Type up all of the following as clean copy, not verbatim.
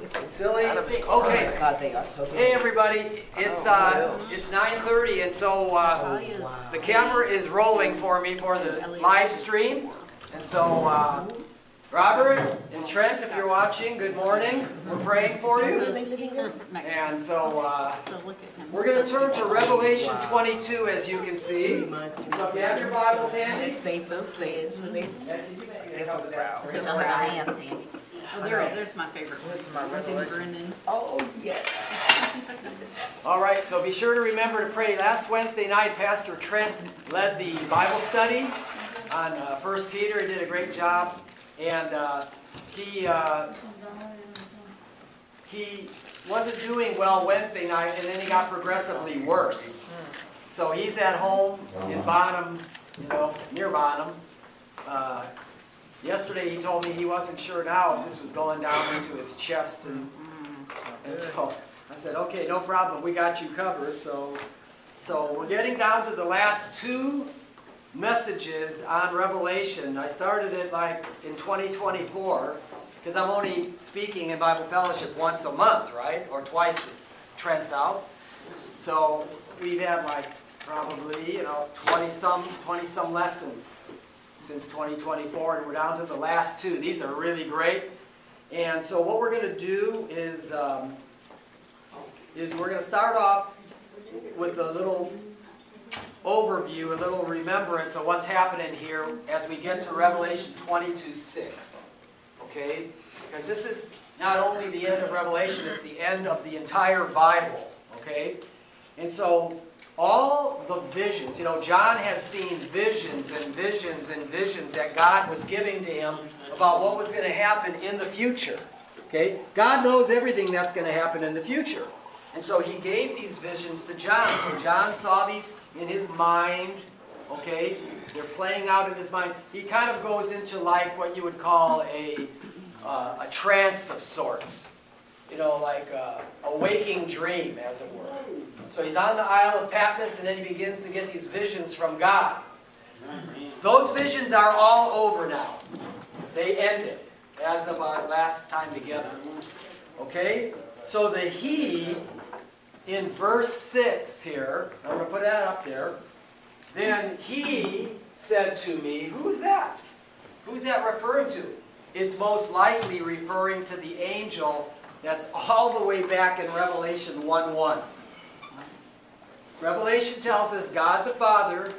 Silly? Okay. God, they are so good. Hey everybody, it's 9:30 and so the camera is rolling for me for the live stream. And so Robert and Trent, if you're watching, good morning. We're praying for you. And so we're going to turn to Revelation 22 as you can see. So if you have your Bibles handy. Save those things when they Still Still have our hands handy. Oh, there's my favorite one. Brennan. Oh, yes. All right, so be sure to remember to pray. Last Wednesday night, Pastor Trent led the Bible study on 1 Peter. He did a great job. And he wasn't doing well Wednesday night, and then he got progressively worse. So he's at home in Bonham, near Bonham. Yesterday he told me he wasn't sure now if this was going down into his chest, and so I said, okay, no problem, we got you covered. So we're getting down to the last two messages on Revelation. I started it like in 2024 because I'm only speaking in Bible Fellowship once a month, right? Or twice Trent's out. So we've had like probably 20 some lessons since 2024, and we're down to the last two. These are really great. And so what we're going to do is we're going to start off with a little overview, a little remembrance of what's happening here as we get to Revelation 22:6. Okay? Because this is not only the end of Revelation, it's the end of the entire Bible. Okay? And so all the visions, John has seen visions and visions and visions that God was giving to him about what was going to happen in the future. Okay? God knows everything that's going to happen in the future. And so he gave these visions to John. So John saw these in his mind. Okay? They're playing out in his mind. He kind of goes into like what you would call a trance of sorts. Like a waking dream, as it were. So he's on the Isle of Patmos, and then he begins to get these visions from God. Those visions are all over now. They ended as of our last time together. Okay? So the he, in verse 6 here, I'm going to put that up there. Then he said to me, who's that? Who's that referring to? It's most likely referring to the angel that's all the way back in Revelation 1:1. Revelation tells us God the Father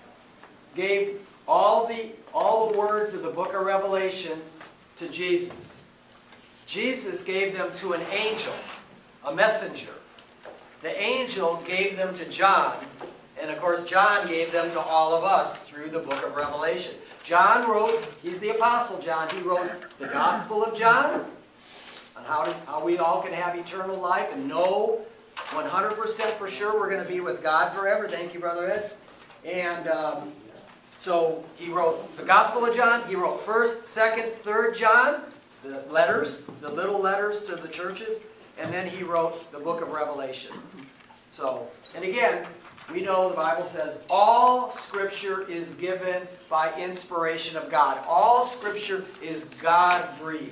gave all the words of the book of Revelation to Jesus. Jesus gave them to an angel, a messenger. The angel gave them to John, and of course John gave them to all of us through the book of Revelation. John wrote, he's the Apostle John, he wrote the Gospel of John, on how we all can have eternal life and know 100% for sure we're going to be with God forever. Thank you, Brother Ed. And so he wrote the Gospel of John. He wrote 1st, 2nd, 3rd John, the letters, the little letters to the churches. And then he wrote the book of Revelation. So, and again, we know the Bible says all Scripture is given by inspiration of God. All Scripture is God-breathed.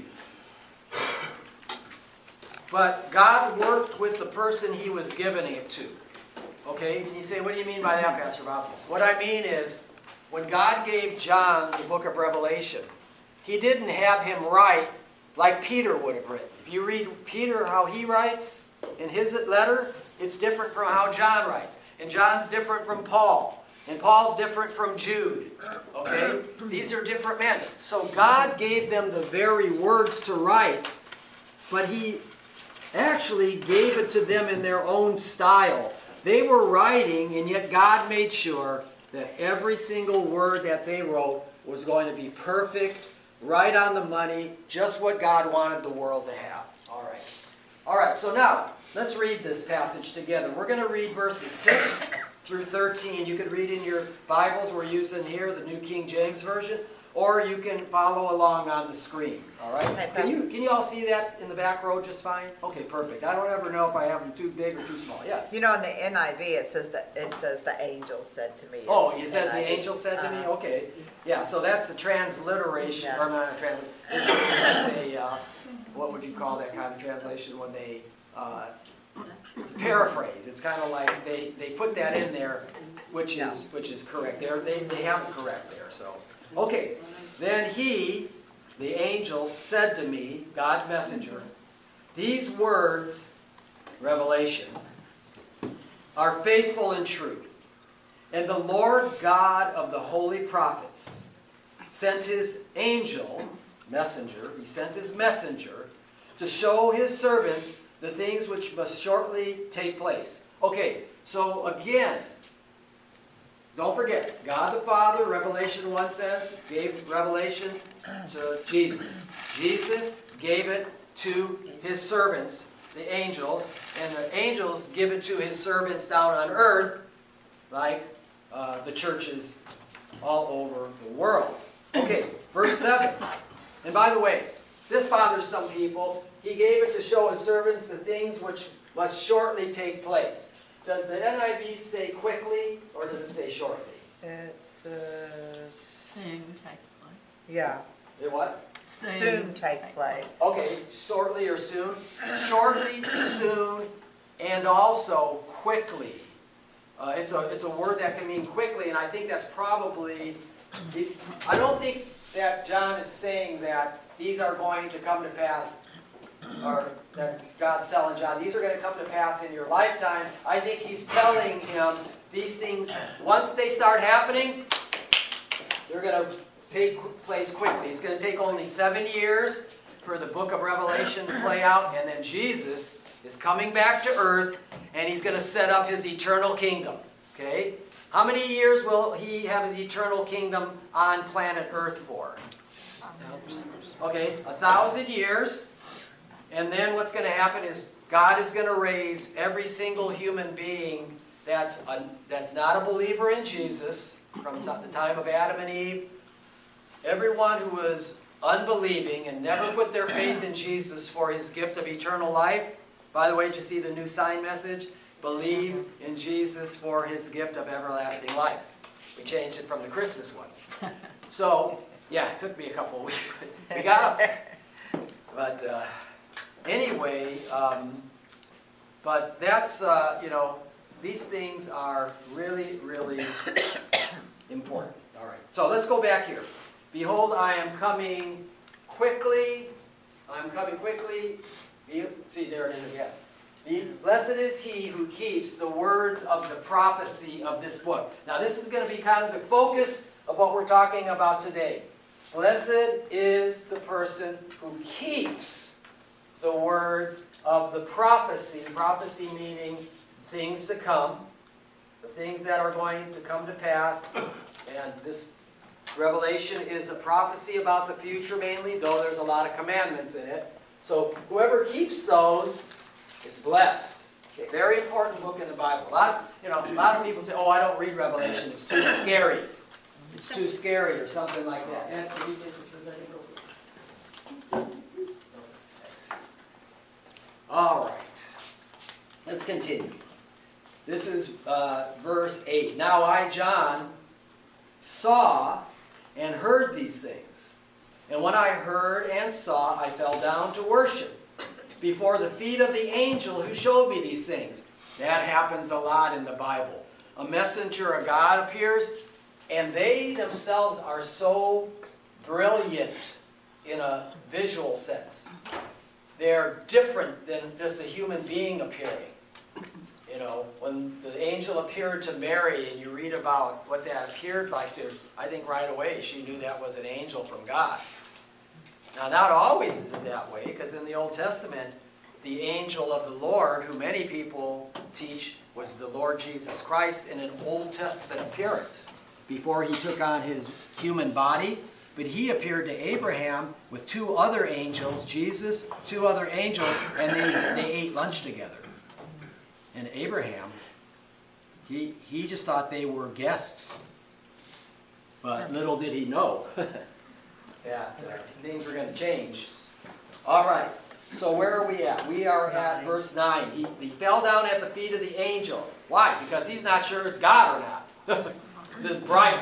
But God worked with the person he was giving it to. Okay? And you say, what do you mean by that, Pastor Bob? What I mean is, when God gave John the book of Revelation, he didn't have him write like Peter would have written. If you read Peter, how he writes in his letter, it's different from how John writes. And John's different from Paul. And Paul's different from Jude. Okay? These are different men. So God gave them the very words to write, but he actually gave it to them in their own style. They were writing, and yet God made sure that every single word that they wrote was going to be perfect, right on the money, just what God wanted the world to have. All right, so now, let's read this passage together. We're going to read verses 6 through 13. You can read in your Bibles. We're using here the New King James Version. Or you can follow along on the screen. All right? Can you all see that in the back row just fine? Okay, perfect. I don't ever know if I have them too big or too small. Yes? In the NIV it says the angel said to me. Oh, it says the angel said to me? Okay. Yeah, so that's a transliteration. Or not a transliteration. It's a, what would you call that kind of translation when they, it's a paraphrase. It's kind of like they put that in there, which is correct. They have it correct there. So, okay. Then he, the angel, said to me, God's messenger, these words, Revelation, are faithful and true. And the Lord God of the holy prophets sent his angel, messenger, he sent his messenger to show his servants the things which must shortly take place. Okay, so again, don't forget, God the Father, Revelation 1 says, gave revelation to Jesus. Jesus gave it to his servants, the angels, and the angels give it to his servants down on earth, like the churches all over the world. Okay, verse 7. And by the way, this bothers some people. He gave it to show his servants the things which must shortly take place. Does the NIV say quickly, or does it say shortly? It says, Soon take place. yeah, It what? soon take place. Okay, shortly or soon. Shortly, soon, and also quickly. It's a word that can mean quickly, and I think that's probably, I don't think that John is saying that these are going to come to pass, or that God's telling John, these are going to come to pass in your lifetime. I think he's telling him these things, once they start happening, they're going to take place quickly. It's going to take only 7 years for the book of Revelation to play out, and then Jesus is coming back to earth, and he's going to set up his eternal kingdom. Okay? How many years will he have his eternal kingdom on planet Earth for? Okay, 1,000 years. And then what's going to happen is God is going to raise every single human being that's not a believer in Jesus from the time of Adam and Eve. Everyone who was unbelieving and never put their faith in Jesus for his gift of eternal life. By the way, did you see the new sign message? Believe in Jesus for his gift of everlasting life. We changed it from the Christmas one. So, yeah, it took me a couple of weeks. We got up. But anyway, but that's, these things are really, really important. All right, so let's go back here. Behold, I am coming quickly. I'm coming quickly. See, there it is again. Blessed is he who keeps the words of the prophecy of this book. Now, this is going to be kind of the focus of what we're talking about today. Blessed is the person who keeps the words of the prophecy. Prophecy meaning things to come, the things that are going to come to pass. And this Revelation is a prophecy about the future mainly, though there's a lot of commandments in it. So whoever keeps those is blessed. Okay, very important book in the Bible. A lot of people say, "Oh, I don't read Revelation; it's too scary. It's too scary," or something like that. And can you take this for a second? All right. Let's continue. This is verse 8. Now I, John, saw and heard these things. And when I heard and saw, I fell down to worship before the feet of the angel who showed me these things. That happens a lot in the Bible. A messenger of God appears, and they themselves are so brilliant in a visual sense. They're different than just a human being appearing. When the angel appeared to Mary and you read about what that appeared like to her, I think right away she knew that was an angel from God. Now, not always is it that way, because in the Old Testament, the angel of the Lord, who many people teach was the Lord Jesus Christ in an Old Testament appearance before he took on his human body. But he appeared to Abraham with 2 other angels, Jesus, 2 other angels, and they ate lunch together. And Abraham, he just thought they were guests. But little did he know that things were going to change. All right, so where are we at? We are at verse 9. He fell down at the feet of the angel. Why? Because he's not sure it's God or not. This bright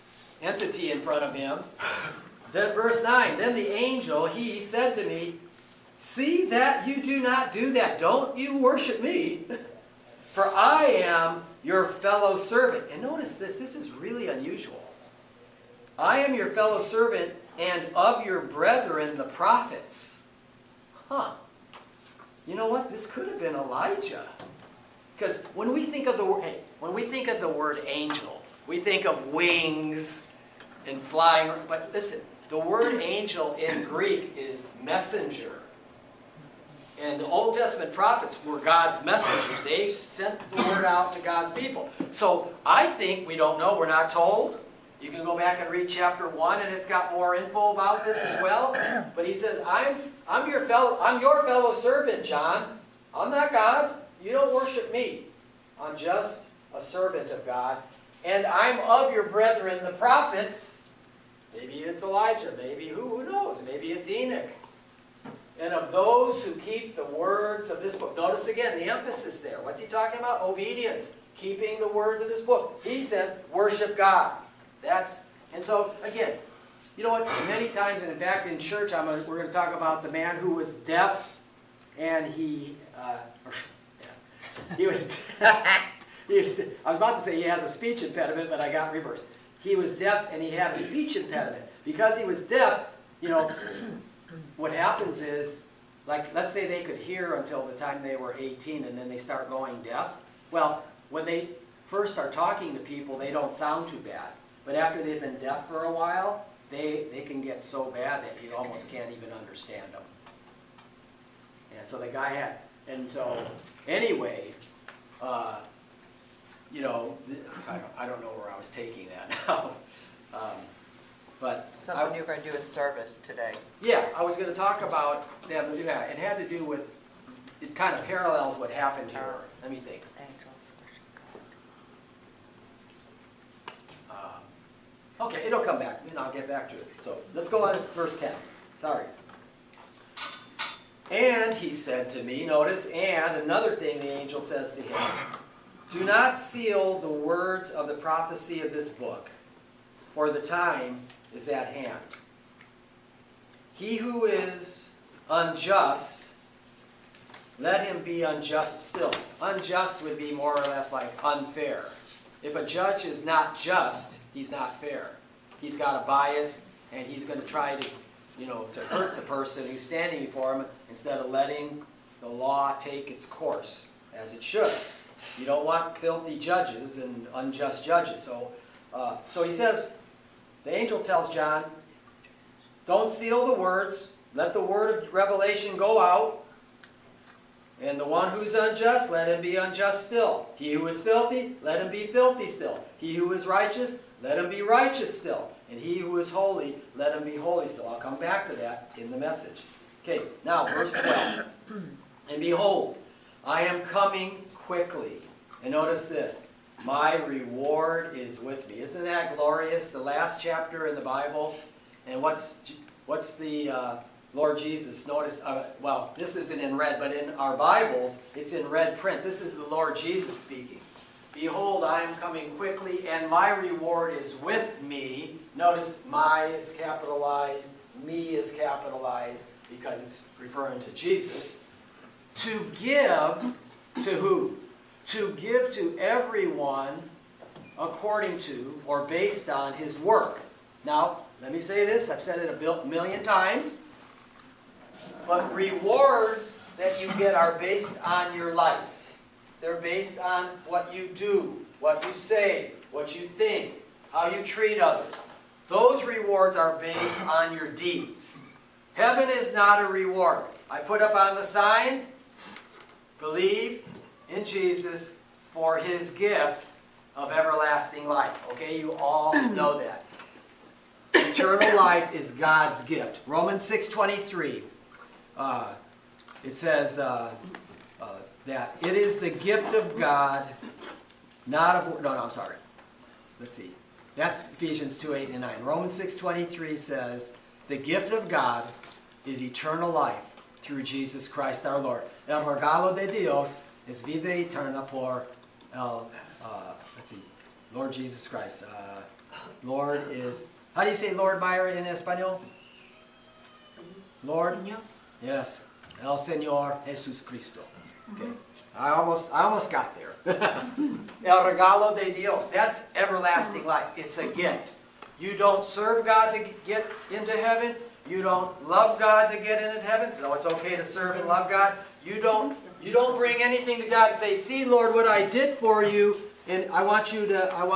entity in front of him. Then verse 9, then the angel, he said to me, see that you do not do that. Don't you worship me, for I am your fellow servant. And notice this is really unusual. I am your fellow servant and of your brethren, the prophets. Huh. You know what? This could have been Elijah. Because when we think of the word angel, we think of wings and flying. But listen, the word angel in Greek is messenger. And the Old Testament prophets were God's messengers. They sent the word out to God's people. So I think, we don't know, we're not told. You can go back and read chapter 1 and it's got more info about this as well. But he says, I'm your fellow servant, John. I'm not God. You don't worship me. I'm just a servant of God. And I'm of your brethren, the prophets. Maybe it's Elijah. Maybe, who knows? Maybe it's Enoch. And of those who keep the words of this book. Notice again the emphasis there. What's he talking about? Obedience. Keeping the words of this book. He says, worship God. And so, again, you know what? Many times, and in fact in church, we're going to talk about the man who was deaf. And he was I was about to say he has a speech impediment, but I got reversed. He was deaf and he had a speech impediment. Because he was deaf, you know, what happens is, like, let's say they could hear until the time they were 18 and then they start going deaf. Well, when they first start talking to people, they don't sound too bad. But after they've been deaf for a while, they can get so bad that you almost can't even understand them. And so the guy had, and so anyway, you know, I don't know where I was taking that now. But Something you're going to do in service today. Yeah, I was going to talk about them. Yeah, it had to do with, it kind of parallels what happened here. Let me think. Angels worship God. Okay, it'll come back, and I'll get back to it. So let's go on to verse 10. Sorry. And he said to me, notice, and another thing the angel says to him, do not seal the words of the prophecy of this book, for the time is at hand. He who is unjust, let him be unjust still. Unjust would be more or less like unfair. If a judge is not just, he's not fair. He's got a bias, and he's going to try to, you know, to hurt the person who's standing before him instead of letting the law take its course as it should. You don't want filthy judges and unjust judges. So he says, the angel tells John, don't seal the words. Let the word of revelation go out. And the one who's unjust, let him be unjust still. He who is filthy, let him be filthy still. He who is righteous, let him be righteous still. And he who is holy, let him be holy still. I'll come back to that in the message. Okay, now verse 12. And behold, I am coming quickly. And notice this. My reward is with me. Isn't that glorious? The last chapter in the Bible. And what's the Lord Jesus? Notice, well, this isn't in red, but in our Bibles, it's in red print. This is the Lord Jesus speaking. Behold, I am coming quickly, and my reward is with me. Notice, my is capitalized, me is capitalized, because it's referring to Jesus. To give to who? To give to everyone according to or based on his work. Now, let me say this. I've said it a million times. But rewards that you get are based on your life. They're based on what you do, what you say, what you think, how you treat others. Those rewards are based on your deeds. Heaven is not a reward. I put up on the sign, believe in Jesus for his gift of everlasting life. Okay, you all know that. Eternal life is God's gift. Romans 6:23. It says that it is the gift of God, not of... No, I'm sorry. Let's see. That's Ephesians 2:8 and 9. Romans 6:23 says, the gift of God is eternal life through Jesus Christ our Lord. El regalo de Dios es vida eterna por let's see, Lord Jesus Christ. Lord is... How do you say Lord, Myra, in Espanol? Lord? Señor. Yes. El Señor Jesucristo. Okay. I almost got there. El regalo de Dios. That's everlasting life. It's a gift. You don't serve God to get into heaven. You don't love God to get into heaven. Though it's okay to serve and love God. You don't bring anything to God and say, "See, Lord, what I did for you, and I want you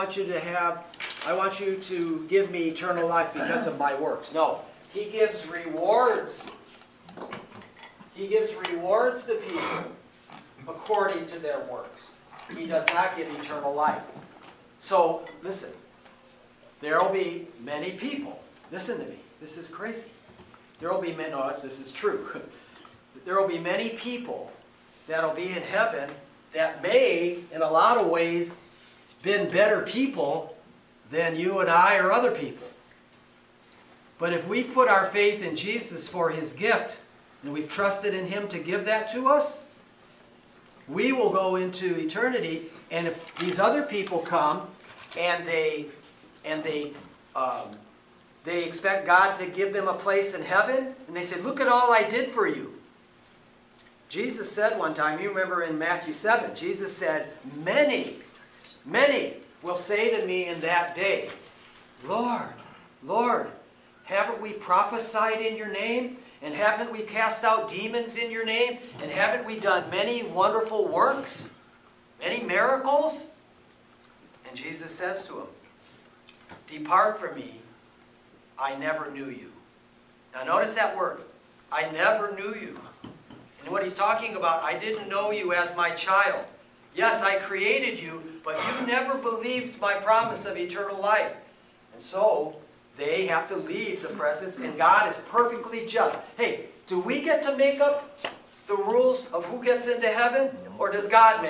to give me eternal life because of my works." No. He gives rewards. He gives rewards to people according to their works. He does not give eternal life. So, listen. There will be many people. Listen to me. This is crazy. There will be many, no, this is true. There will be many people that will be in heaven that may, in a lot of ways, been better people than you and I or other people. But if we've put our faith in Jesus for His gift, and we've trusted in Him to give that to us, we will go into eternity. And if these other people come and they expect God to give them a place in heaven, and they say, "Look at all I did for you." Jesus said one time, you remember in Matthew 7, Jesus said, many will say to me in that day, "Lord, Lord, haven't we prophesied in your name? And haven't we cast out demons in your name? And haven't we done many wonderful works? Many miracles?" And Jesus says to him, "Depart from me, I never knew you." Now notice that word, "I never knew you." And what he's talking about, I didn't know you as my child. Yes, I created you, but you never believed my promise of eternal life. And so, they have to leave the presence, and God is perfectly just. Hey, do we get to make up the rules of who gets into heaven? Or does God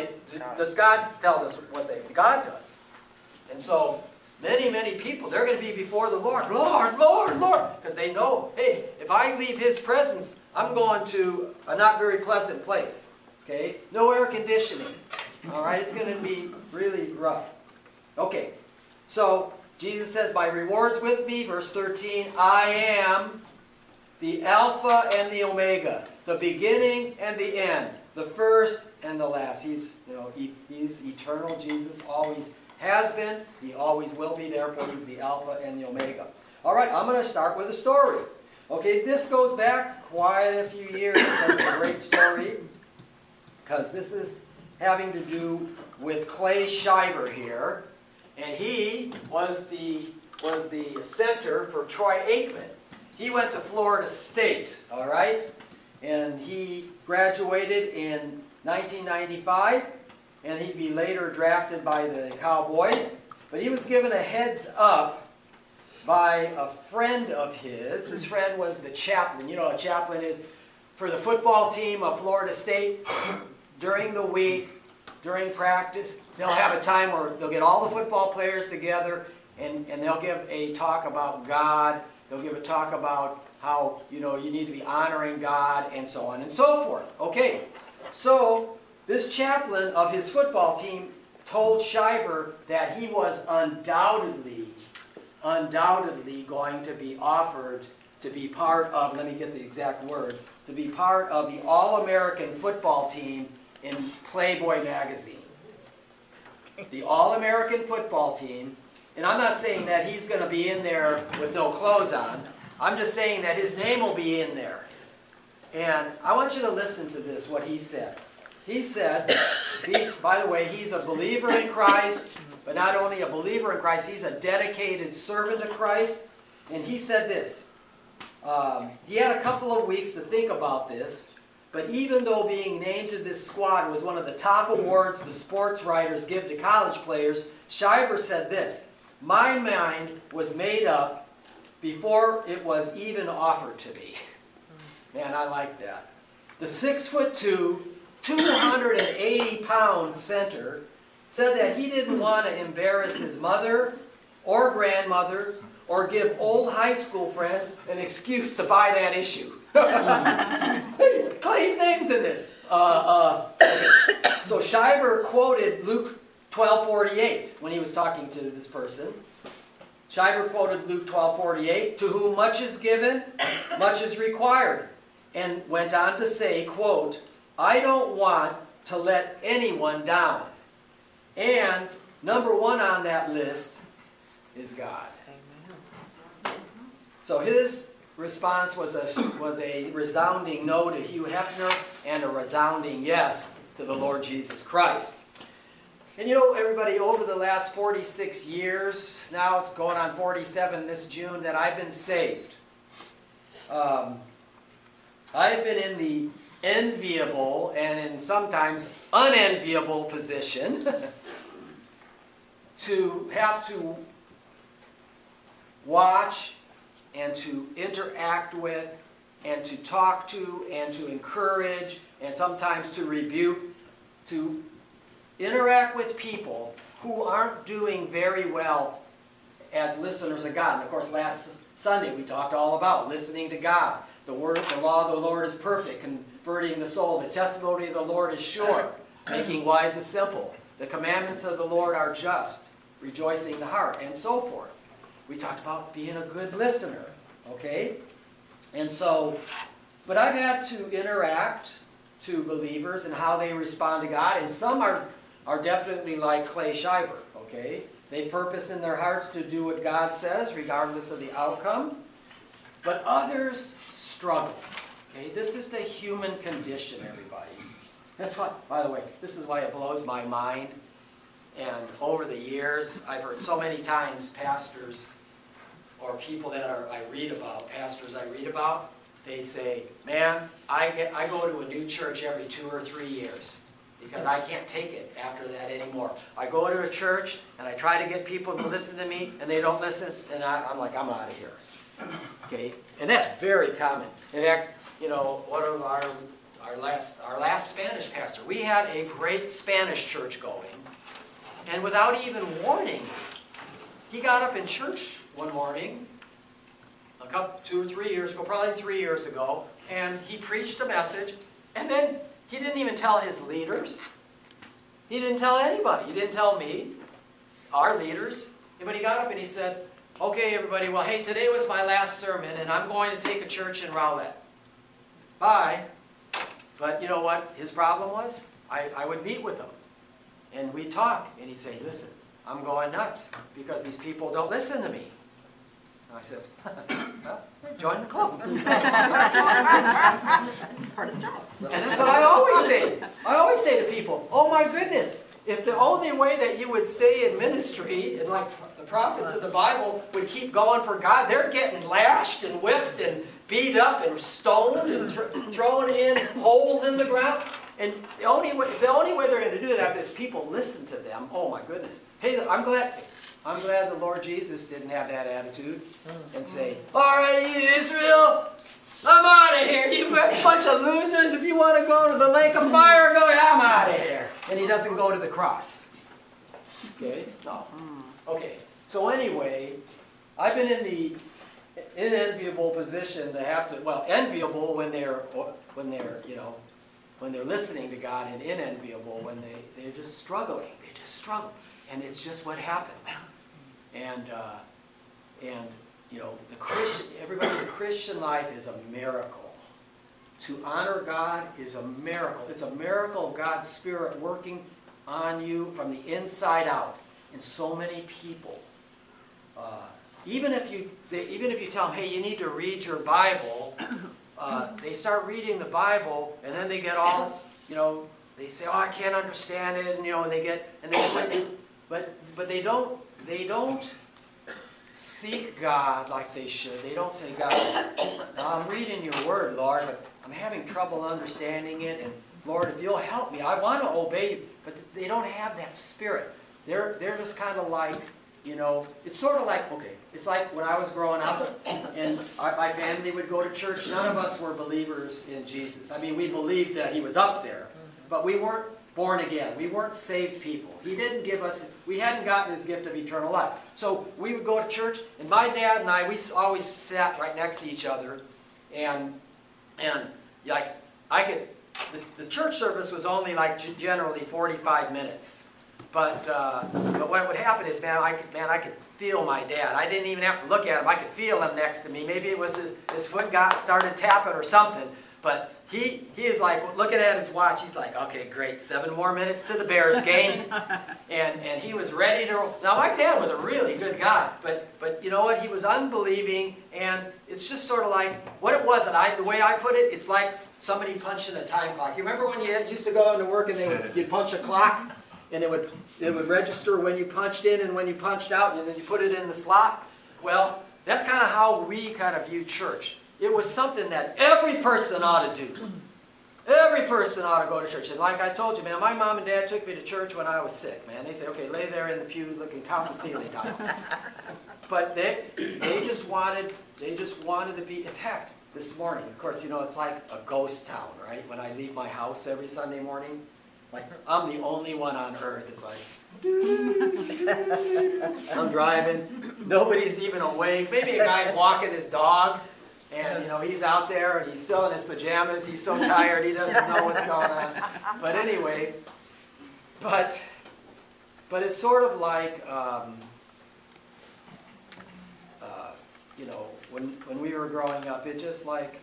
tell us what God does? And so, many people, they're going to be before the Lord. "Lord, Lord, Lord." Because they know, hey, if I leave His presence, I'm going to a not very pleasant place. Okay? No air conditioning. All right? It's going to be really rough. Okay. So, Jesus says, "My reward's with me," verse 13, "I am the Alpha and the Omega, the beginning and the end, the first and the last." He's eternal. Jesus always has been. He always will be. Therefore, He's the Alpha and the Omega. All right, I'm going to start with a story. Okay, this goes back quite a few years. It's a great story because this is having to do with Clay Shiver here. And he was the center for Troy Aikman. He went to Florida State, all right? And he graduated in 1995, and he'd be later drafted by the Cowboys. But he was given a heads up by a friend of his. His friend was the chaplain. You know, a chaplain is for the football team of Florida State during the week. During practice, they'll have a time where they'll get all the football players together and they'll give a talk about God. They'll give a talk about how, you need to be honoring God and so on and so forth. Okay, so this chaplain of his football team told Shiver that he was undoubtedly going to be offered to be part of, let me get the exact words, to be part of the All-American football team in Playboy magazine. The All-American football team, and I'm not saying that he's going to be in there with no clothes on. I'm just saying that his name will be in there. And I want you to listen to this, what he said. He said, by the way, he's a believer in Christ, but not only a believer in Christ, he's a dedicated servant of Christ. And he said this. He had a couple of weeks to think about this. But even though being named to this squad was one of the top awards the sports writers give to college players, Shiver said this, "My mind was made up before it was even offered to me." Man, I like that. The 6'2", 280-pound center said that he didn't want to embarrass his mother or grandmother or give old high school friends an excuse to buy that issue. Hey, Clay's name's in this. Okay. So Shiver quoted Luke 12:48 when he was talking to this person. Shiver quoted Luke 12:48, "To whom much is given, much is required. and went on to say, quote, "I don't want to let anyone down." And number one on that list is God. Amen. So his response was a resounding no to Hugh Hefner and a resounding yes to the Lord Jesus Christ. And you know, everybody, over the last 46 years, now it's going on 47 this June, that I've been saved. I've been in the enviable and in sometimes unenviable position to have to watch and to interact with and to talk to and to encourage and sometimes to rebuke, to interact with people who aren't doing very well as listeners of God. And of course, last Sunday we talked all about listening to God. The word, the law of the Lord is perfect, converting the soul. The testimony of the Lord is sure, making wise the simple. The commandments of the Lord are just, rejoicing the heart, and so forth. We talked about being a good listener, okay? And so, but I've had to interact to believers and how they respond to God, and some are definitely like Clay Shiver, okay? They purpose in their hearts to do what God says, regardless of the outcome. But others struggle, okay? This is the human condition, everybody. That's why, by the way, this is why it blows my mind. And over the years, I've heard so many times pastors or people that I read about, pastors I read about, they say, "Man, I go to a new church every 2 or 3 years because I can't take it after that anymore. I go to a church and I try to get people to listen to me and they don't listen, and I'm like, I'm out of here." Okay, and that's very common. In fact, you know, one of our last Spanish pastor, we had a great Spanish church going, and without even warning me, he got up in church one morning, 2 or 3 years ago, probably 3 years ago, and he preached a message, and then he didn't even tell his leaders. He didn't tell anybody. He didn't tell me, our leaders. But he got up and he said, "Okay, everybody, well, hey, today was my last sermon, and I'm going to take a church in Rowlett. Bye." But you know what his problem was? I would meet with him, and we'd talk, and he'd say, "Listen, I'm going nuts because these people don't listen to me." And I said, "Well, join the club." Part of the job. And that's what I always say. I always say to people, "Oh my goodness, if the only way that you would stay in ministry, and like the prophets of the Bible would keep going for God, they're getting lashed and whipped and beat up and stoned and thrown in holes in the ground. And the only way they're going to do that is people listen to them. Oh my goodness. Hey, I'm glad the Lord Jesus didn't have that attitude and say, "All right, you Israel, I'm out of here. You bunch of losers. If you want to go to the lake of fire, go. I'm out of here." And he doesn't go to the cross. Okay? No. Okay. So anyway, I've been in the unenviable position to have to, well, enviable when they're listening to God, and unenviable when they're just struggling. They just struggle, and it's just what happens. And you know, the Christian life is a miracle. To honor God is a miracle. It's a miracle of God's Spirit working on you from the inside out. And so many people, even if you tell them, "Hey, you need to read your Bible," they start reading the Bible, and then they get all, you know, they say, "Oh, I can't understand it," and you know, but they don't seek God like they should. They don't say, "God, I'm reading your word, Lord, but I'm having trouble understanding it, and Lord, if you'll help me, I want to obey you." But they don't have that spirit. They're just kind of like, you know, it's sort of like, okay, it's like when I was growing up, and my family would go to church. None of us were believers in Jesus. I mean, we believed that He was up there, but we weren't born again. We weren't saved people. He didn't give us, we hadn't gotten His gift of eternal life. So we would go to church, and my dad and I, we always sat right next to each other, and like, the church service was only like generally 45 minutes. But what would happen is, I could feel my dad. I didn't even have to look at him. I could feel him next to me. Maybe it was his foot started tapping or something. But he is like looking at his watch. He's like, okay, great, 7 more minutes to the Bears game, and he was ready to. Now my dad was a really good guy, but you know what? He was unbelieving, and it's just sort of like what it was. And the way I put it, it's like somebody punching a time clock. You remember when you used to go into work and you'd punch a clock, and it would register when you punched in and when you punched out, and then you put it in the slot. Well, that's kind of how we kind of view church. It was something that every person ought to do. Every person ought to go to church. And like I told you, man, my mom and dad took me to church when I was sick, man. They said, okay, lay there in the pew, look and count the ceiling tiles. But they just wanted to be, in fact, this morning, of course, you know, it's like a ghost town, right? When I leave my house every Sunday morning, like I'm the only one on earth. It's like, I'm driving, nobody's even awake. Maybe a guy's walking his dog. And, you know, he's out there and he's still in his pajamas. He's so tired he doesn't know what's going on. But anyway, but it's sort of like, you know, when we were growing up, it's just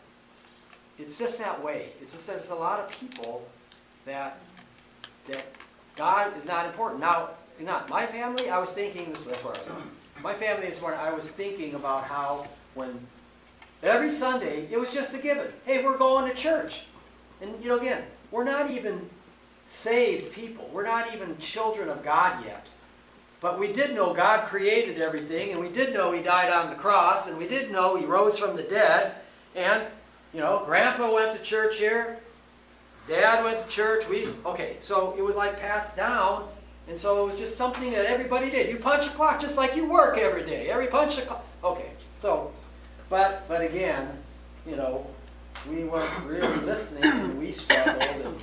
that way. It's just there's a lot of people that God is not important. Now, not my family, I was thinking, this was where my family this morning, I was thinking about how when every Sunday, it was just a given. Hey, we're going to church. And, you know, again, we're not even saved people. We're not even children of God yet. But we did know God created everything, and we did know He died on the cross, and we did know He rose from the dead. And, you know, Grandpa went to church here. Dad went to church. Okay, so it was like passed down. And so it was just something that everybody did. You punch a clock just like you work every day. Every punch a clock. Okay, so... But again, you know, we weren't really listening, and we struggled.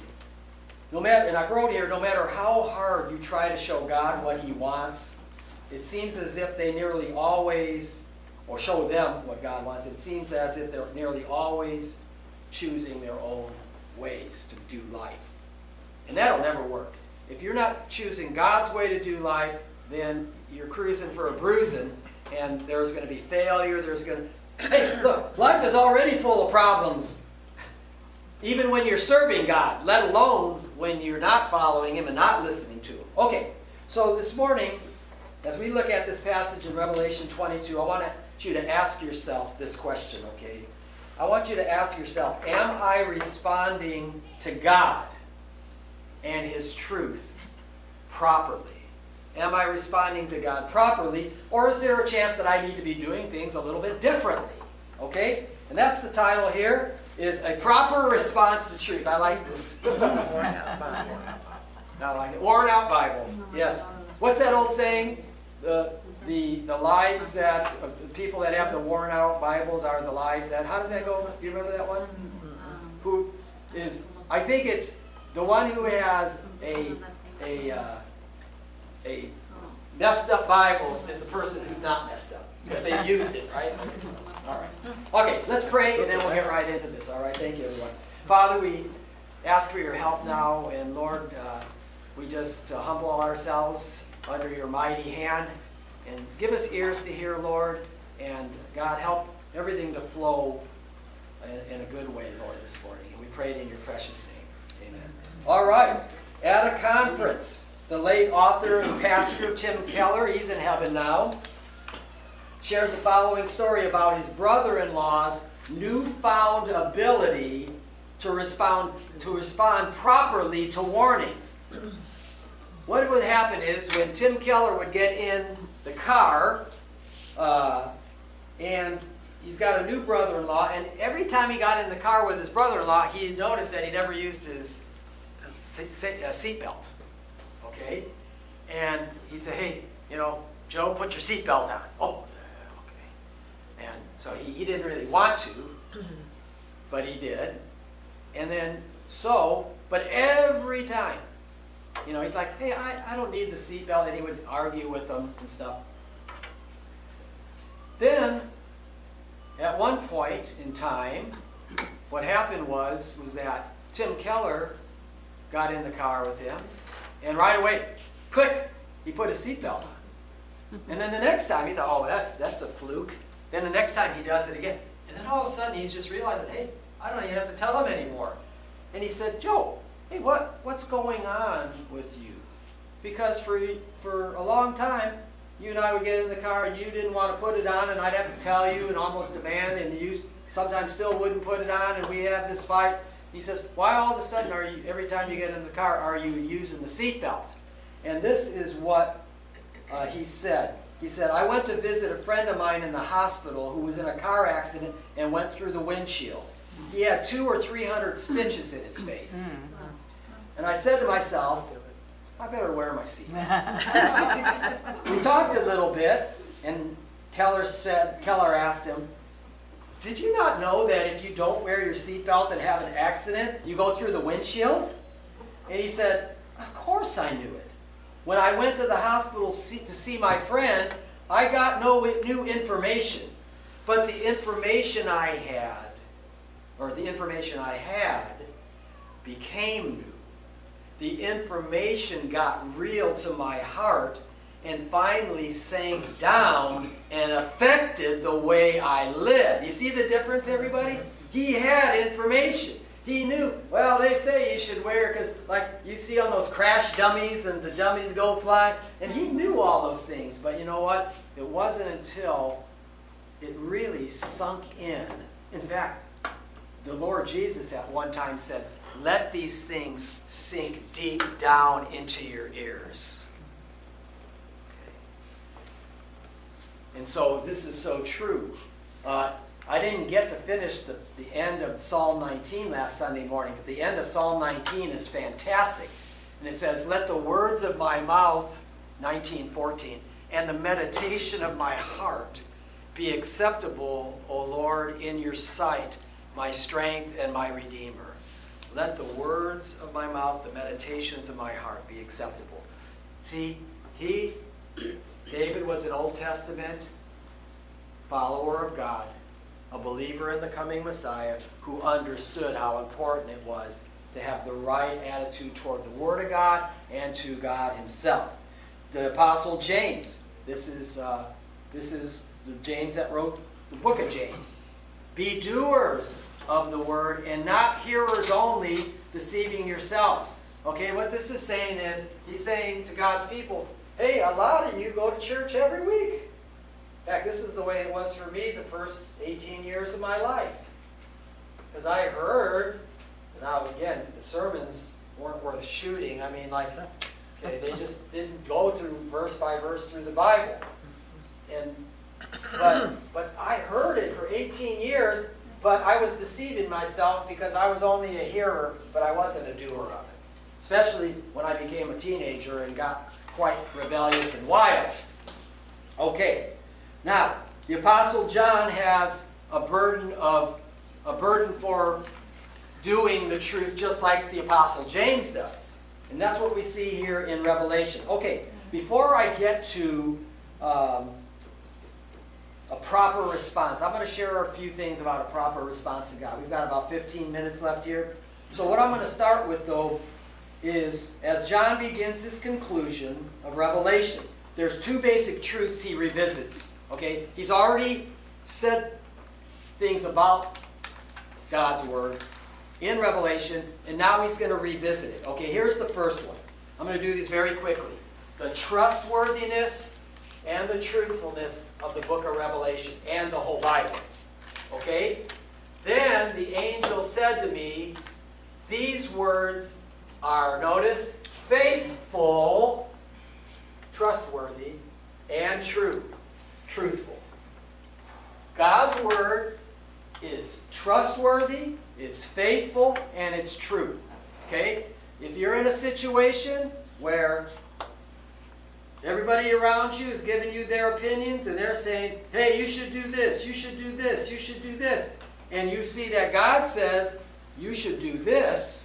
And I wrote here, no matter how hard you try to show God what He wants, it seems as if they nearly always, or show them what God wants, it seems as if they're nearly always choosing their own ways to do life. And that'll never work. If you're not choosing God's way to do life, then you're cruising for a bruising, and there's going to be failure, Hey, look, life is already full of problems, even when you're serving God, let alone when you're not following Him and not listening to Him. Okay, so this morning, as we look at this passage in Revelation 22, I want you to ask yourself this question, okay? I want you to ask yourself, am I responding to God and His truth properly? Am I responding to God properly, or is there a chance that I need to be doing things a little bit differently? Okay? And that's the title here, is A Proper Response to Truth. I like this. Worn out Bible. I like it. Worn out Bible. Yes. What's that old saying? The lives that, people that have the worn out Bibles are the lives that, how does that go? Do you remember that one? Who is, I think it's the one who has a messed up Bible is the person who's not messed up. If they used it, right? All right. Okay, let's pray and then we'll get right into this. All right, thank you, everyone. Father, we ask for your help now, and Lord, we just humble ourselves under your mighty hand, and give us ears to hear, Lord, and God, help everything to flow in a good way, Lord, this morning. And we pray it in your precious name. Amen. All right, at a conference, the late author and pastor Tim Keller, he's in heaven now, shared the following story about his brother-in-law's newfound ability to respond properly to warnings. What would happen is when Tim Keller would get in the car, and he's got a new brother-in-law, and every time he got in the car with his brother-in-law, he noticed that he never used his seatbelt. Okay? And he'd say, hey, you know, Joe, put your seatbelt on. Oh, okay. And so he didn't really want to, but he did. And then, but every time, you know, he's like, hey, I don't need the seatbelt, and he would argue with them and stuff. Then, at one point in time, what happened was that Tim Keller got in the car with him, and right away, click, he put his seatbelt on. And then the next time, he thought, oh, that's a fluke. Then the next time he does it again. And then all of a sudden, he's just realizing, hey, I don't even have to tell him anymore. And he said, Joe, hey, what's going on with you? Because for a long time, you and I would get in the car and you didn't want to put it on, and I'd have to tell you and almost demand, and you sometimes still wouldn't put it on, and we have this fight. He says, why all of a sudden are you, every time you get in the car, are you using the seatbelt? And this is what he said. He said, I went to visit a friend of mine in the hospital who was in a car accident and went through the windshield. He had 200 or 300 stitches in his face. And I said to myself, I better wear my seatbelt. We talked a little bit, and Keller asked him, did you not know that if you don't wear your seatbelt and have an accident, you go through the windshield? And he said, of course I knew it. When I went to the hospital to see my friend, I got no new information. But the information I had, became new. The information got real to my heart and finally sank down and affected the way I lived. You see the difference, everybody? He had information. He knew, well, they say you should wear, because like you see on those crash dummies and the dummies go fly, and he knew all those things. But you know what? It wasn't until it really sunk in. In fact, the Lord Jesus at one time said, let these things sink deep down into your ears. Okay. And so this is so true. I didn't get to finish the end of Psalm 19 last Sunday morning, but the end of Psalm 19 is fantastic. And it says, let the words of my mouth, 19:14, and the meditation of my heart be acceptable, O Lord, in your sight, my strength and my Redeemer. Let the words of my mouth, the meditations of my heart be acceptable. See, David was an Old Testament follower of God, a believer in the coming Messiah, who understood how important it was to have the right attitude toward the Word of God and to God Himself. The Apostle James, this is the James that wrote the book of James. Be doers of the word and not hearers only, deceiving yourselves. Okay, what this is saying is, he's saying to God's people, hey, a lot of you go to church every week. In fact, this is the way it was for me the first 18 years of my life. Because I heard, now again, the sermons weren't worth shooting. I mean, like, okay, they just didn't go through verse by verse through the Bible. But I heard it for 18 years, but I was deceiving myself because I was only a hearer, but I wasn't a doer of it. Especially when I became a teenager and got quite rebellious and wild. Okay, now the Apostle John has a burden for doing the truth, just like the Apostle James does, and that's what we see here in Revelation. Okay, before I get to a proper response, I'm going to share a few things about a proper response to God. We've got about 15 minutes left here. So what I'm going to start with, though, is as John begins his conclusion of Revelation, there's two basic truths he revisits. Okay, he's already said things about God's Word in Revelation, and now he's going to revisit it. Okay, here's the first one. I'm going to do these very quickly. The trustworthiness and the truthfulness of the book of Revelation and the whole Bible. Okay? Then the angel said to me, these words are, notice, faithful, trustworthy, and true. Truthful. God's Word is trustworthy, it's faithful, and it's true. Okay? If you're in a situation where everybody around you is giving you their opinions and they're saying, hey, you should do this, you should do this, you should do this, and you see that God says you should do this,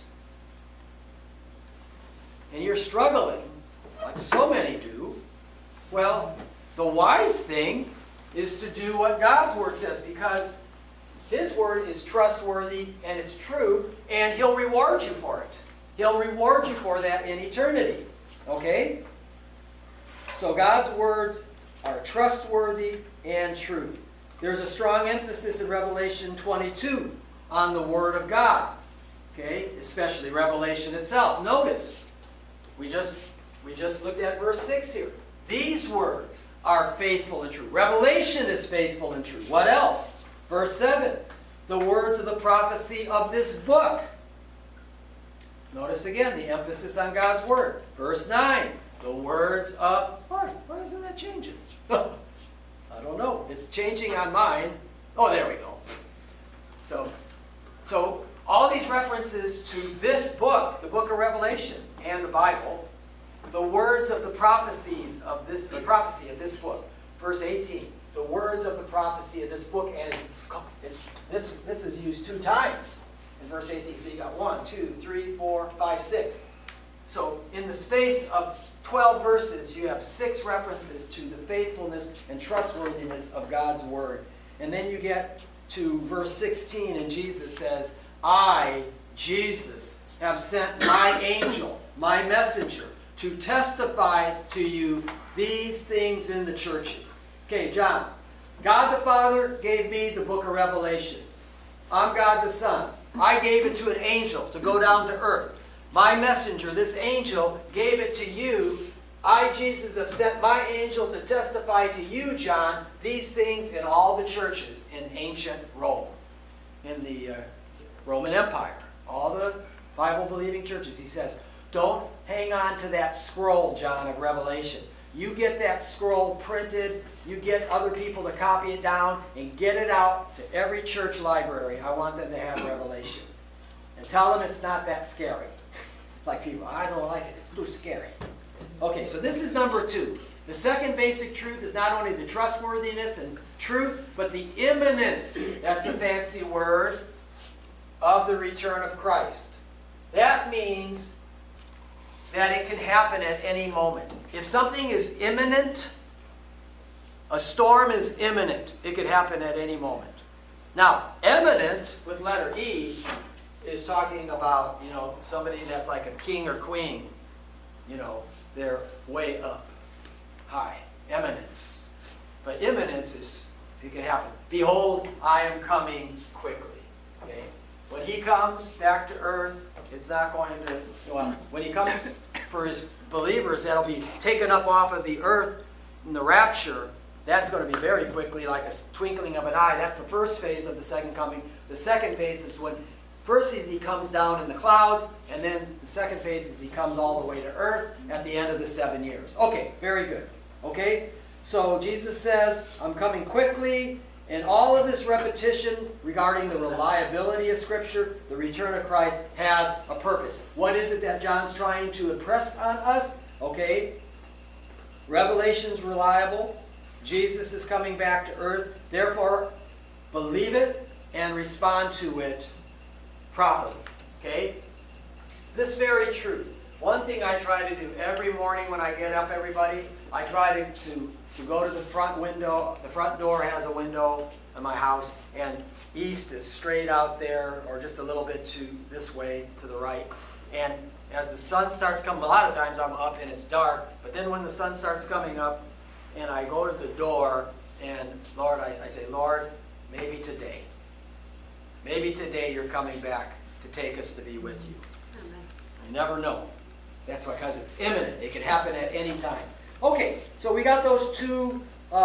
and you're struggling, like so many do, well, the wise thing is to do what God's Word says, because His Word is trustworthy and it's true, and He'll reward you for it. He'll reward you for that in eternity. Okay? So God's words are trustworthy and true. There's a strong emphasis in Revelation 22 on the Word of God. Okay, especially Revelation itself. Notice, we just looked at verse 6 here. These words are faithful and true. Revelation is faithful and true. What else? Verse 7, the words of the prophecy of this book. Notice again the emphasis on God's Word. Verse 9, the words of... Why isn't that changing? I don't know. It's changing on mine. Oh, there we go. So all these references to this book, the book of Revelation and the Bible, the words of the prophecies of this, the prophecy of this book. Verse 18, the words of the prophecy of this book, and this is used 2 times in verse 18. So you got 1, 2, 3, 4, 5, 6. So in the space of 12 verses, you have 6 references to the faithfulness and trustworthiness of God's Word. And then you get to verse 16, and Jesus says, I, Jesus, have sent my angel, my messenger, to testify to you these things in the churches. Okay, John. God the Father gave me the book of Revelation. I'm God the Son. I gave it to an angel to go down to earth. My messenger, this angel, gave it to you. I, Jesus, have sent my angel to testify to you, John, these things in all the churches in ancient Rome, in the Roman Empire. All the Bible-believing churches. He says, don't hang on to that scroll, John, of Revelation. You get that scroll printed. You get other people to copy it down and get it out to every church library. I want them to have Revelation. And tell them it's not that scary. Like people, I don't like it. It's too scary. Okay, so this is number 2. The second basic truth is not only the trustworthiness and truth, but the imminence, that's a fancy word, of the return of Christ. That means that it can happen at any moment. If something is imminent, a storm is imminent. It could happen at any moment. Now, eminent, with letter E, is talking about, somebody that's like a king or queen. They're way up, high, eminence. But imminence is, it can happen. Behold, I am coming quickly. Okay? When he comes back to earth, it's not going to, when he comes for his believers, that'll be taken up off of the earth in the rapture. That's going to be very quickly, like a twinkling of an eye. That's the first phase of the second coming. The second phase is when, first is he comes down in the clouds, and then the second phase is he comes all the way to earth at the end of the 7 years. Okay, very good. Okay, so Jesus says, I'm coming quickly. And all of this repetition regarding the reliability of Scripture, the return of Christ, has a purpose. What is it that John's trying to impress on us? Okay, Revelation's reliable. Jesus is coming back to earth. Therefore, believe it and respond to it properly. Okay? This very truth. One thing I try to do every morning when I get up, everybody, I try to go to the front window. The front door has a window in my house, and east is straight out there, or just a little bit to this way, to the right. And as the sun starts coming, a lot of times I'm up and it's dark, but then when the sun starts coming up, and I go to the door, and Lord, I say, Lord, maybe today you're coming back to take us to be with you. You never know. That's because it's imminent. It can happen at any time. Okay, so we got those two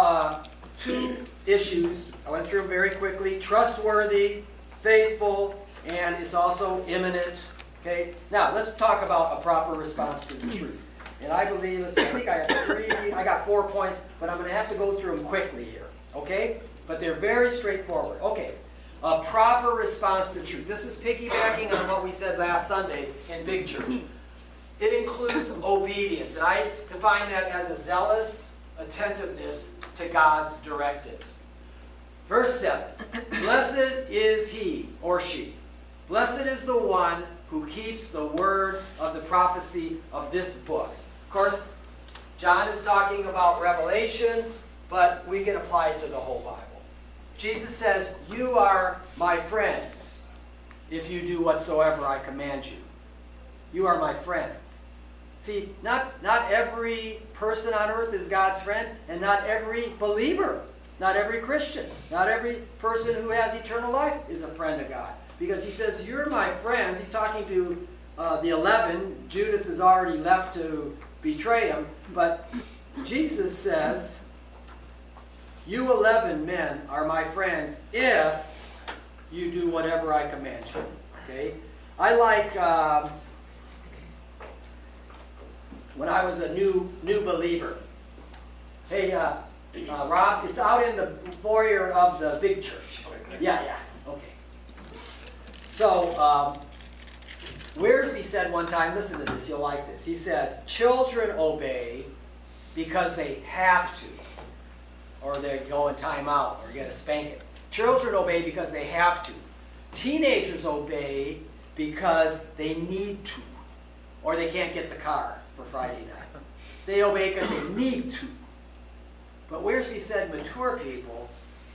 issues. I went through them very quickly. Trustworthy, faithful, and it's also imminent. Okay, now let's talk about a proper response to the truth. And I believe, I think I got 4 points, but I'm going to have to go through them quickly here. Okay, but they're very straightforward. Okay, a proper response to the truth. This is piggybacking on what we said last Sunday in Big Church. It includes obedience, and I define that as a zealous attentiveness to God's directives. Verse 7, blessed is he or she. Blessed is the one who keeps the words of the prophecy of this book. Of course, John is talking about Revelation, but we can apply it to the whole Bible. Jesus says, you are my friends if you do whatsoever I command you. You are my friends. See, not every person on earth is God's friend, and not every believer, not every Christian, not every person who has eternal life is a friend of God. because he says, you're my friends. He's talking to the 11. Judas has already left to betray him. But Jesus says, you 11 men are my friends if you do whatever I command you. Okay? I like, when I was a new believer. Hey, Rob, it's out in the foyer of the big church. Yeah, okay. So, Wiersbe said one time, listen to this, you'll like this. He said, children obey because they have to, or they go in time out, or get a spanking. Children obey because they have to. Teenagers obey because they need to, or they can't get the car for Friday night. They obey because they need to. But Wiersbe said mature people,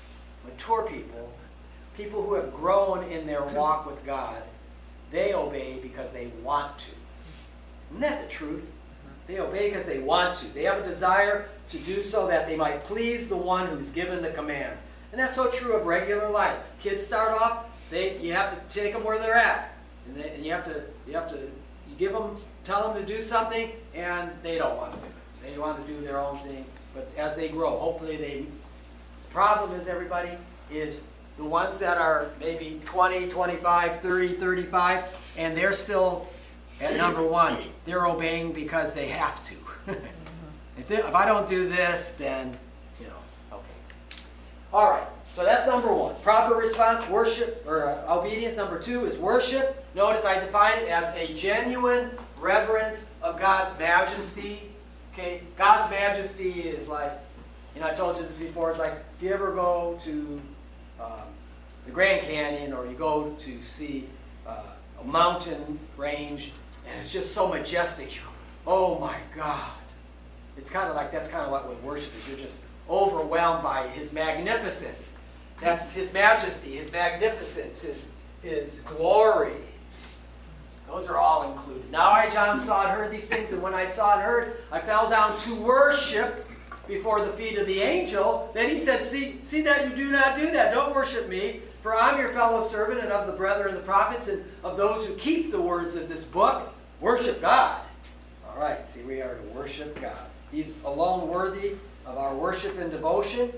people who have grown in their walk with God, they obey because they want to. Isn't that the truth? They obey because they want to. They have a desire to do so that they might please the one who's given the command. And that's so true of regular life. Kids start off, you have to take them where they're at. And you give them, tell them to do something, and they don't want to do it. They want to do their own thing. But as they grow, hopefully the problem is, everybody, is the ones that are maybe 20, 25, 30, 35, and they're still at number one. They're obeying because they have to. If I don't do this, then, okay. All right, so that's number one. Proper response, worship, or obedience. Number two is worship. Notice I define it as a genuine reverence of God's majesty. Okay, God's majesty is like, I've told you this before, it's like if you ever go to the Grand Canyon, or you go to see a mountain range, and it's just so majestic. Oh my God. It's kind of like, that's kind of what with worship is. You're just overwhelmed by His magnificence. That's His majesty, His magnificence, His glory. Those are all included. Now I, John, saw and heard these things, and when I saw and heard, I fell down to worship before the feet of the angel. Then he said, see that you do not do that. Don't worship me, for I'm your fellow servant and of the brethren and the prophets and of those who keep the words of this book. Worship God. All right, see, we are to worship God. He's alone worthy of our worship and devotion.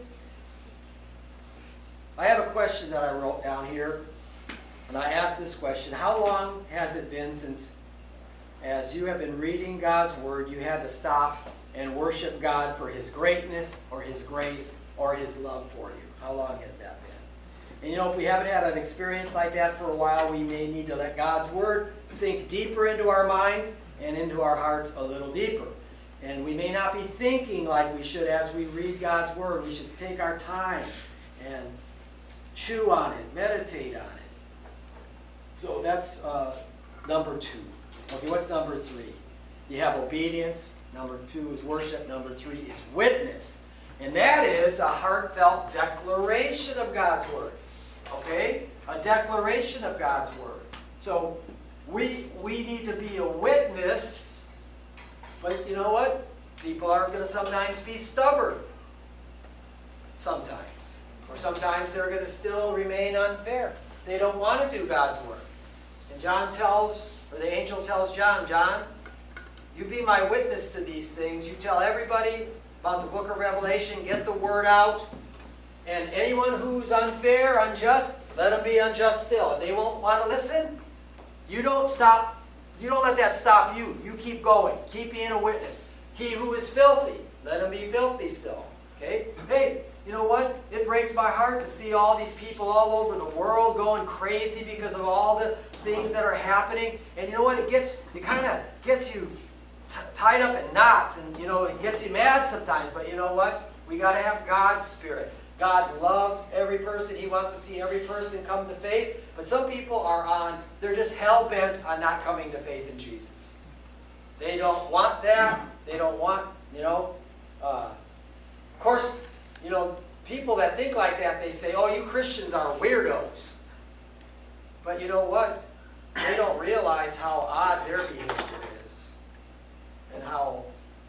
I have a question that I wrote down here, and I asked this question: how long has it been since, as you have been reading God's Word, you had to stop and worship God for His greatness or His grace or His love for you? How long has that been? And if we haven't had an experience like that for a while, we may need to let God's Word sink deeper into our minds and into our hearts a little deeper. And we may not be thinking like we should as we read God's Word. We should take our time and chew on it, meditate on it. So that's number two. Okay, what's number three? You have obedience. Number two is worship. Number three is witness. And that is a heartfelt declaration of God's Word. Okay? A declaration of God's Word. So we need to be a witness. But you know what? People are going to sometimes be stubborn. Sometimes. Or sometimes they're going to still remain unfair. They don't want to do God's Word. And the angel tells John, John, you be my witness to these things. You tell everybody about the book of Revelation. Get the word out. And anyone who's unfair, unjust, let them be unjust still. If they won't want to listen, you don't stop. You don't let that stop you. You keep going. Keep being a witness. He who is filthy, let him be filthy still. Okay? Hey, you know what? It breaks my heart to see all these people all over the world going crazy because of all the things that are happening. And you know what? It kind of gets you tied up in knots, and it gets you mad sometimes. But you know what? We got to have God's Spirit. God loves every person. He wants to see every person come to faith. But some people they're just hell-bent on not coming to faith in Jesus. They don't want that. They don't want, of course, people that think like that, they say, oh, you Christians are weirdos. But you know what? They don't realize how odd their behavior is. And how,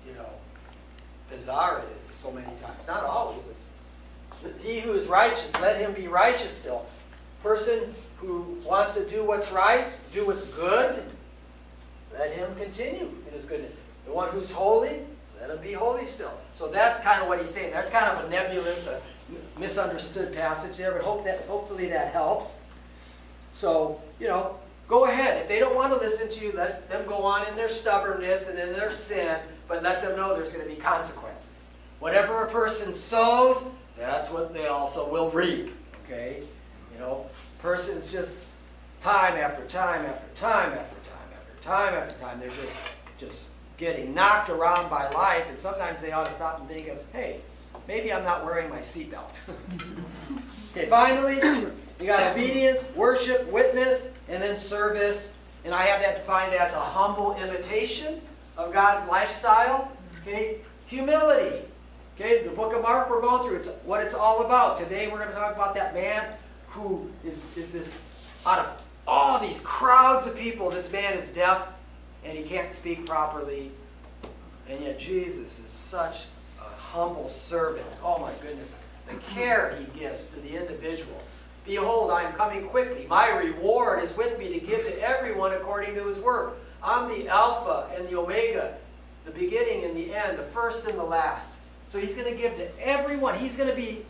bizarre it is so many times. Not always, but he who is righteous, let him be righteous still. Person who wants to do what's right, do what's good, let him continue in his goodness. The one who's holy, let him be holy still. So that's kind of what he's saying. That's kind of a nebulous, a misunderstood passage there, but hopefully that helps. So, go ahead. If they don't want to listen to you, let them go on in their stubbornness and in their sin, but let them know there's going to be consequences. Whatever a person sows, that's what they also will reap. Okay? Person's just time after time after time after time after time after time, they're just getting knocked around by life, and sometimes they ought to stop and think of, hey, maybe I'm not wearing my seatbelt. Okay, finally, you got obedience, worship, witness, and then service. And I have that defined as a humble imitation of God's lifestyle. Okay, humility. Okay, the book of Mark we're going through, it's what it's all about. Today we're going to talk about that man who is this, out of all these crowds of people, this man is deaf and he can't speak properly. And yet Jesus is such a humble servant. Oh my goodness. The care he gives to the individual. Behold, I am coming quickly. My reward is with me to give to everyone according to his work. I'm the Alpha and the Omega, the beginning and the end, the first and the last. So he's going to give to everyone. He's going to be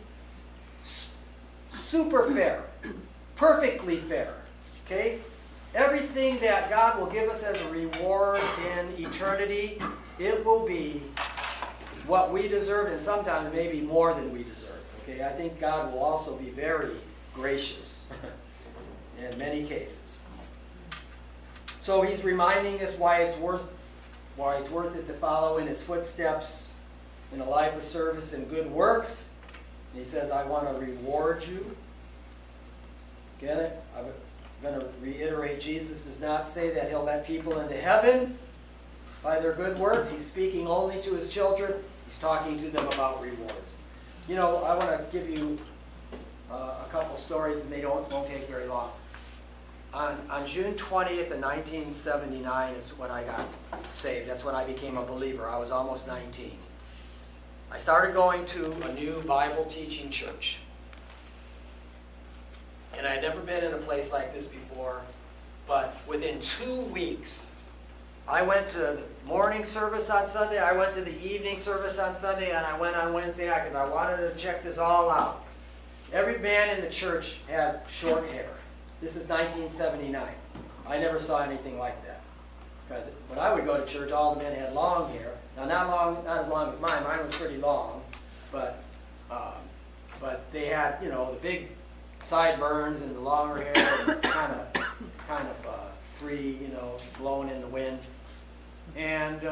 super fair, perfectly fair. Okay? Everything that God will give us as a reward in eternity, it will be what we deserve, and sometimes maybe more than we deserve. Okay? I think God will also be very gracious in many cases. So he's reminding us why it's worth it to follow in his footsteps in a life of service and good works. And he says, I want to reward you. Get it? I'm going to reiterate, Jesus does not say that he'll let people into heaven by their good works. He's speaking only to his children. He's talking to them about rewards. I want to give you a couple stories, and they won't take very long. On June 20th of 1979 is when I got saved. That's when I became a believer. I was almost 19. I started going to a new Bible teaching church. And I'd never been in a place like this before, but within 2 weeks, I went to the morning service on Sunday, I went to the evening service on Sunday, and I went on Wednesday night because I wanted to check this all out. Every man in the church had short hair. This is 1979. I never saw anything like that. Because when I would go to church, all the men had long hair. Now, not as long as mine. Mine was pretty long, but they had, the big sideburns and the longer hair, and kind of free, blowing in the wind, and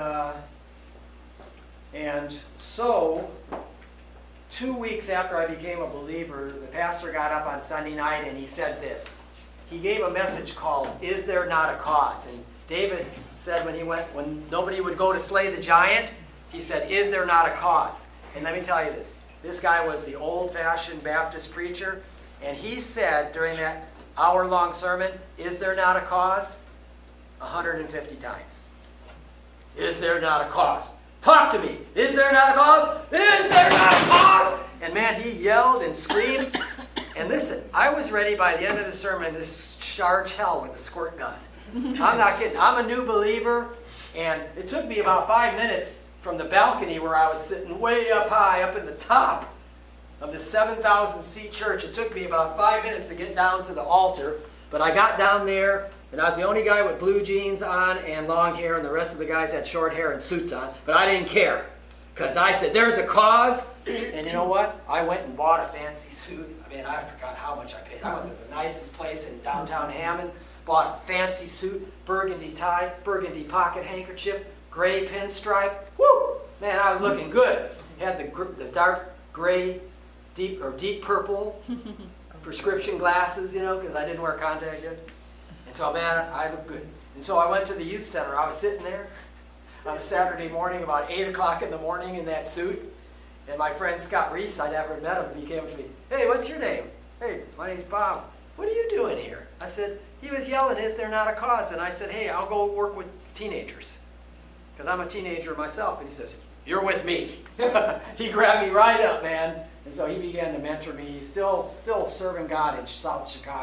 so 2 weeks after I became a believer, the pastor got up on Sunday night and he said this. He gave a message called "Is There Not a Cause?" And David said when nobody would go to slay the giant, he said, "Is there not a cause?" And let me tell you this. This guy was the old-fashioned Baptist preacher, and he said during that hour-long sermon, "Is there not a cause?" 150 times. Is there not a cause? Talk to me. Is there not a cause? Is there not a cause? And man, he yelled and screamed. And listen, I was ready by the end of the sermon to charge hell with a squirt gun. I'm not kidding. I'm a new believer, and it took me about 5 minutes from the balcony where I was sitting way up high, up in the top of the 7,000-seat church. It took me about 5 minutes to get down to the altar, but I got down there, and I was the only guy with blue jeans on and long hair, and the rest of the guys had short hair and suits on, but I didn't care, because I said, there's a cause, and you know what? I went and bought a fancy suit. I mean, I forgot how much I paid. I went to the nicest place in downtown Hammond, bought a fancy suit, burgundy tie, burgundy pocket handkerchief, gray pinstripe. Woo! Man, I was looking good. Had the dark gray, deep purple prescription glasses, because I didn't wear contact yet. And so, man, I looked good. And so I went to the youth center. I was sitting there on a Saturday morning, about 8 o'clock in the morning in that suit. And my friend Scott Reese, I'd never met him, he came up to me, "Hey, what's your name?" "Hey, my name's Bob." "What are you doing here?" I said, he was yelling, "Is there not a cause?" And I said, "Hey, I'll go work with teenagers, because I'm a teenager myself." And he says, "You're with me." He grabbed me right up, man. And so he began to mentor me. He's still serving God in South Chicago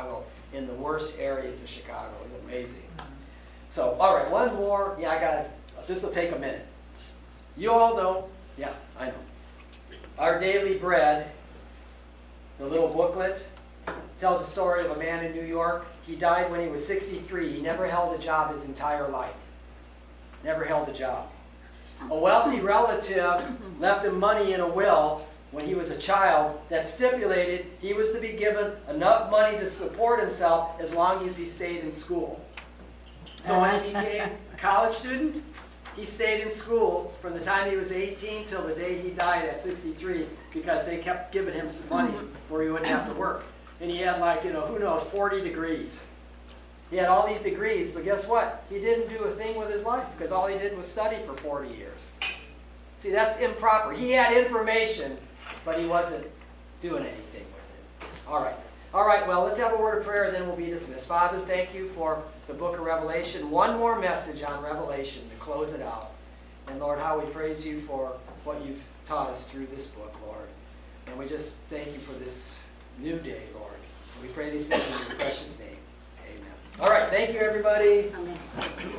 in the worst areas of Chicago. It was amazing. So, all right, one more. Yeah, I got it. This will take a minute. You all know, yeah, I know. Our Daily Bread, the little booklet, tells the story of a man in New York. He died when he was 63. He never held a job his entire life. Never held a job. A wealthy relative left him money in a will when he was a child that stipulated he was to be given enough money to support himself as long as he stayed in school. So when he became a college student, he stayed in school from the time he was 18 till the day he died at 63 because they kept giving him some money where he wouldn't have to work. And he had like, who knows, 40 degrees. He had all these degrees, but guess what? He didn't do a thing with his life because all he did was study for 40 years. See, that's improper. He had information, but he wasn't doing anything with it. All right. All right, well, let's have a word of prayer, and then we'll be dismissed. Father, thank you for the book of Revelation. One more message on Revelation to close it out. And Lord, how we praise you for what you've taught us through this book, Lord. And we just thank you for this new day, Lord. And we pray these things in your precious name. Amen. All right, thank you, everybody. Amen.